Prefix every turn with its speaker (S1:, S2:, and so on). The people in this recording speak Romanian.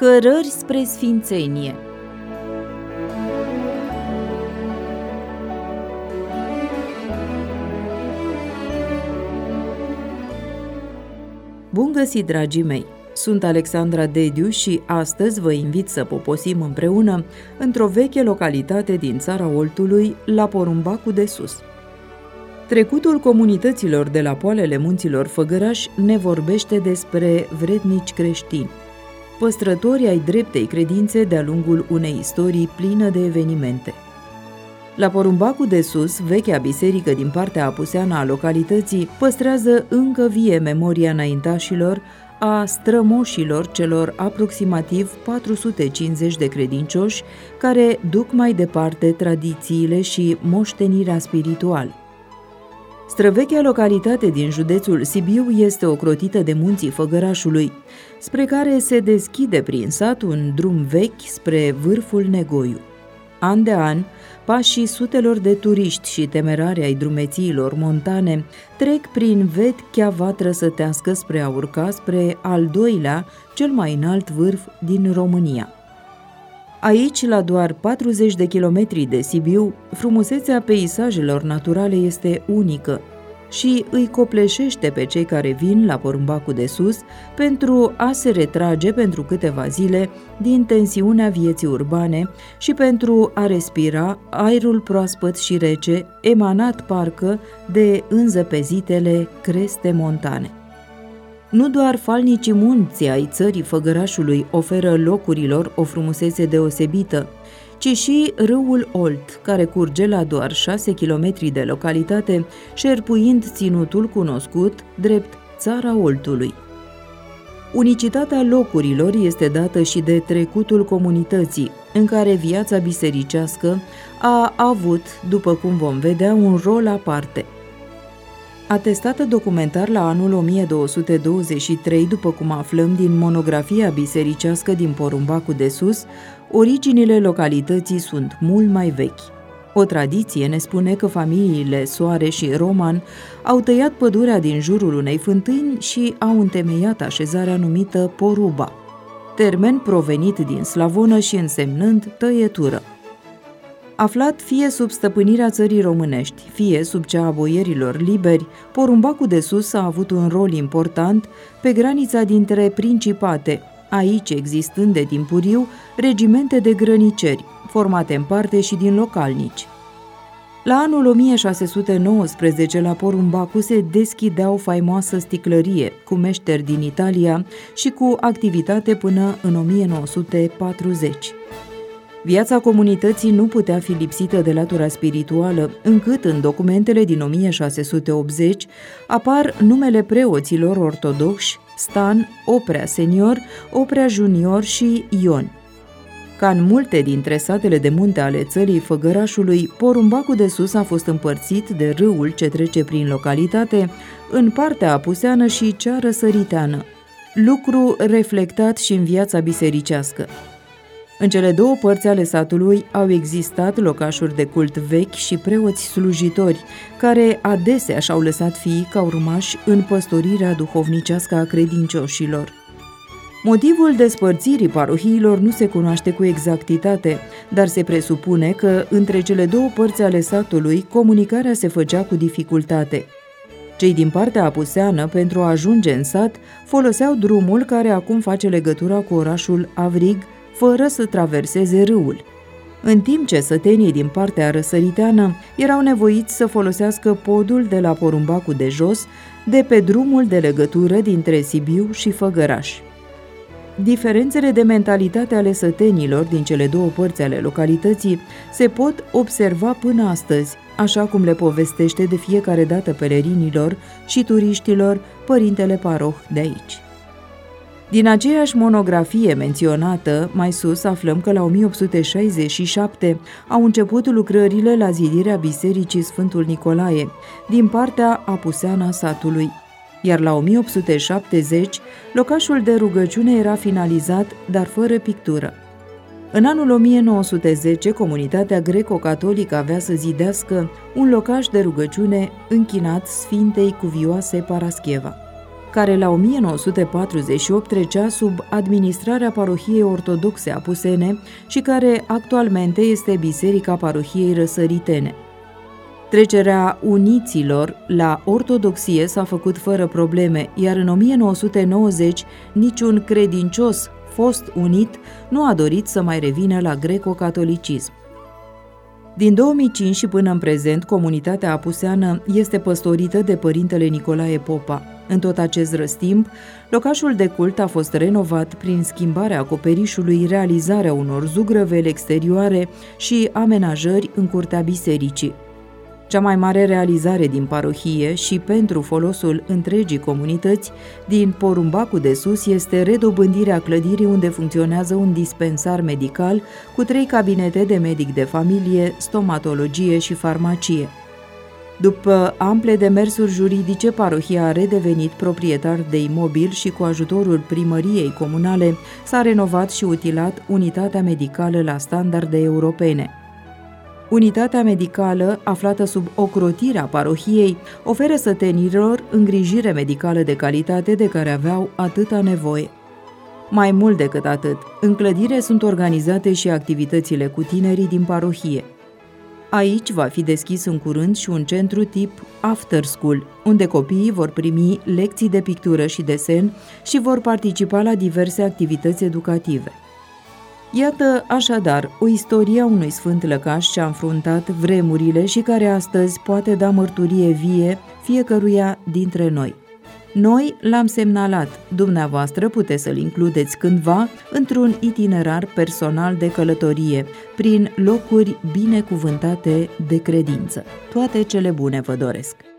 S1: Cărări spre sfințenie. Bun găsit, dragii mei! Sunt Alexandra Dediu și astăzi vă invit să poposim împreună într-o veche localitate din țara Oltului, la Porumbacul de Sus. Trecutul comunităților de la poalele munților Făgăraș ne vorbește despre vrednici creștini, păstrători ai dreptei credințe de-a lungul unei istorii plină de evenimente. La Porumbacul de Sus, vechea biserică din partea apuseană a localității păstrează încă vie memoria înaintașilor, a strămoșilor celor aproximativ 450 de credincioși care duc mai departe tradițiile și moștenirea spirituală. Străvechea localitate din județul Sibiu este ocrotită de munții Făgărașului, spre care se deschide prin sat un drum vechi spre vârful Negoiu. An de an, pașii sutelor de turiști și temerari ai drumețiilor montane trec prin vechea vatră sătească spre a urca spre al doilea, cel mai înalt vârf din România. Aici, la doar 40 de kilometri de Sibiu, frumusețea peisajelor naturale este unică și îi copleșește pe cei care vin la Porumbacul de Sus pentru a se retrage pentru câteva zile din tensiunea vieții urbane și pentru a respira aerul proaspăt și rece, emanat parcă de înzăpezitele creste montane. Nu doar falnicii munți ai țării Făgărașului oferă locurilor o frumusețe deosebită, ci și râul Olt, care curge la doar 6 kilometri de localitate, șerpuind ținutul cunoscut drept Țara Oltului. Unicitatea locurilor este dată și de trecutul comunității, în care viața bisericească a avut, după cum vom vedea, un rol aparte. Atestată documentar la anul 1223, după cum aflăm din monografia bisericească din Porumbacul de Sus, originile localității sunt mult mai vechi. O tradiție ne spune că familiile Soare și Roman au tăiat pădurea din jurul unei fântâni și au întemeiat așezarea numită Poruba, termen provenit din slavonă și însemnând tăietură. Aflat fie sub stăpânirea țării românești, fie sub cea a boierilor liberi, Porumbacul de Sus a avut un rol important pe granița dintre principate, aici existând de timpuriu regimente de grăniceri, formate în parte și din localnici. La anul 1619, la Porumbacu se deschidea o faimoasă sticlărie cu meșteri din Italia și cu activitate până în 1940. Viața comunității nu putea fi lipsită de latura spirituală, încât în documentele din 1680 apar numele preoților ortodoxi Stan, Oprea Senior, Oprea Junior și Ion. Ca în multe dintre satele de munte ale țării Făgărașului, Porumbacul de Sus a fost împărțit de râul ce trece prin localitate în partea apuseană și cea răsăriteană, lucru reflectat și în viața bisericească. În cele două părți ale satului au existat locașuri de cult vechi și preoți slujitori, care adesea și-au lăsat fiii ca urmași în păstorirea duhovnicească a credincioșilor. Motivul despărțirii parohiilor nu se cunoaște cu exactitate, dar se presupune că între cele două părți ale satului comunicarea se făcea cu dificultate. Cei din partea apuseană, pentru a ajunge în sat, foloseau drumul care acum face legătura cu orașul Avrig, fără să traverseze râul, în timp ce sătenii din partea răsăriteană erau nevoiți să folosească podul de la Porumbacul de Jos, de pe drumul de legătură dintre Sibiu și Făgăraș. Diferențele de mentalitate ale sătenilor din cele două părți ale localității se pot observa până astăzi, așa cum le povestește de fiecare dată pelerinilor și turiștilor părintele paroh de aici. Din aceeași monografie menționată, mai sus aflăm că la 1867 au început lucrările la zidirea Bisericii Sfântul Nicolae, din partea apuseană a satului, iar la 1870 locașul de rugăciune era finalizat, dar fără pictură. În anul 1910, comunitatea greco-catolică avea să zidească un locaș de rugăciune închinat Sfintei Cuvioase Parascheva. care la 1948 trecea sub administrarea parohiei ortodoxe apusene și care actualmente este Biserica Parohiei Răsăritene. Trecerea uniților la ortodoxie s-a făcut fără probleme, iar în 1990 niciun credincios fost unit nu a dorit să mai revină la greco-catolicism. Din 2005 și până în prezent, comunitatea apuseană este păstorită de părintele Nicolae Popa. În tot acest răstimp, locașul de cult a fost renovat prin schimbarea acoperișului, realizarea unor zugrăveli exterioare și amenajări în curtea bisericii. Cea mai mare realizare din parohie și pentru folosul întregii comunități din Porumbacul de Sus este redobândirea clădirii unde funcționează un dispensar medical cu 3 cabinete de medic de familie, stomatologie și farmacie. După ample demersuri juridice, parohia a redevenit proprietar de imobil și cu ajutorul primăriei comunale s-a renovat și utilat unitatea medicală la standarde europene. Unitatea medicală, aflată sub ocrotirea parohiei, oferă sătenilor îngrijire medicală de calitate de care aveau atâta nevoie. Mai mult decât atât, în clădire sunt organizate și activitățile cu tinerii din parohie. Aici va fi deschis în curând și un centru tip after school, unde copiii vor primi lecții de pictură și desen și vor participa la diverse activități educative. Iată așadar o istorie a unui sfânt lăcaș ce a înfruntat vremurile și care astăzi poate da mărturie vie fiecăruia dintre noi. Noi l-am semnalat, dumneavoastră puteți să-l includeți cândva într-un itinerar personal de călătorie, prin locuri binecuvântate de credință. Toate cele bune vă doresc!